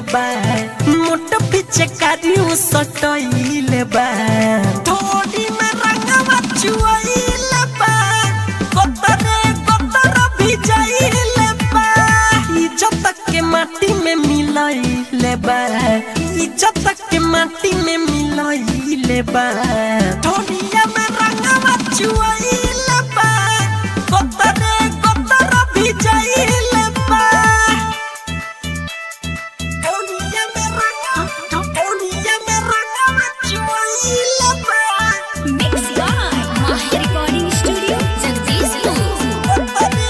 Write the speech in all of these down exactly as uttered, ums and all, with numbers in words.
बा मोट पीछे कारियो सटइले बा थोड़ी में रंगवा चुइले बा कतरे कतर भिजइले बा इज्जत के माटी में मिलइले बा इज्जत के माटी में मिलइले बा थोड़िया में रंगवा चुइले बा कतरे कतर भिजइले बा थोड़िया में रंगवा थोड़िया में रंगवा चुइले बा Mix by Mahi Recording Studio, Jagdishpur.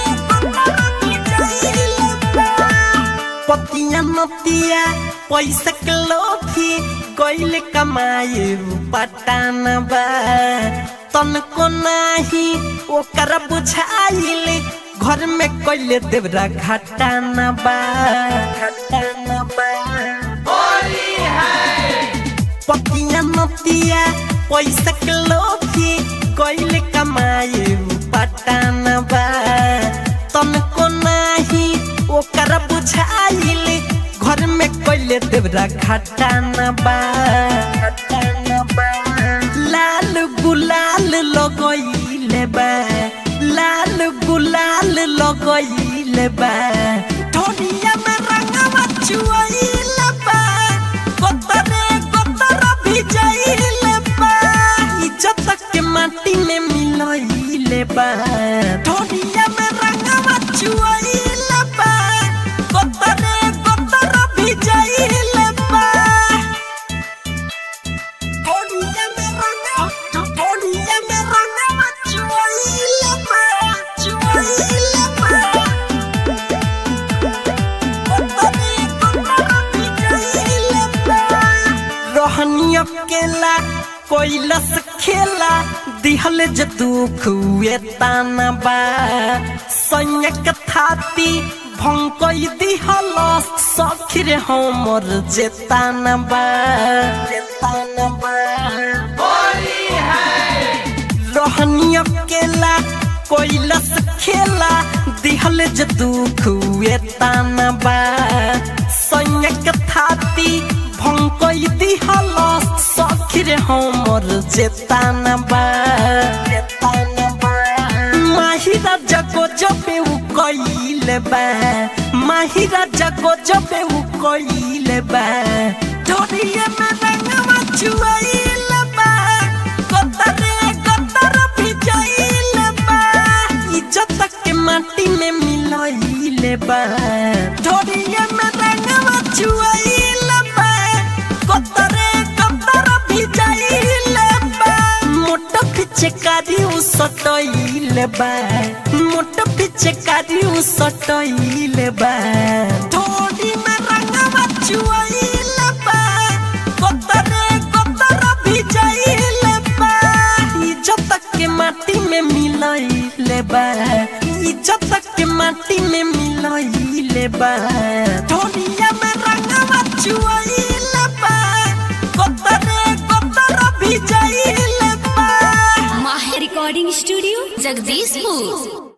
पतिया नतिया पैसा के लोभी गइल कमाए पटान बा तनको नाही ओकर बुझाइल घर में कइले देवरा घाटान बा घाटान बा होली है पतिया नतिया पैसा के लोभी गइल कमाए पटान बा तनको नाही ओकर बुझाइल घर में कइले देवरा घाटान बा घाटान बा लाल गुलाल लगइले बा लाल गुलाल लगइले बा थोड़िया में रंगवा चुइले बा कतरे कतर भिजइले बा इज्जत के माटी में मिलइले बा थोड़िया में रंगवा चुइले बा कतरे कतर भिजइले बा थोड़िया में रंगवा थोड़िया में रंगवा चुइले बा चुइले बा कतरे कतर भिजइले बा रहनी अकेला कोइलस खेला दिहल ज दुख हुए ताना बा संयक थाती भंकई दिहल सखिर हमर जेताना बा जेताना बा होली है रहनी अकेला कोइलस खेला दिहल ज दुख हुए ताना बा संयक थाती भंकई दिहल सखिर हमर जेताना बा जेताना बा माहिरा जगो जबे उ कइले बा माहिरा जगो जबे उ कइले बा थोड़िए में रंगवा चुइले बा कतरे कतर भिजइले बा इज्जत के माटी में मिलइले बा थोड़िए में रंगवा चुइले बा कतरे कतर भिजइले बा मोट पीछे कारियो सटइले बा मोट पीछे कारियो सटइले बा थोड़ी में रंगवा चुइले बा कतरे कतर भिजइले बा इज्जत के माटी में मिलइले बा इज्जत के माटी में मिलइले बा थोड़िया में रंगवा चुइले बा कतरे कतर भिजइले बा Mahi Recording Studio, Jagdishpur.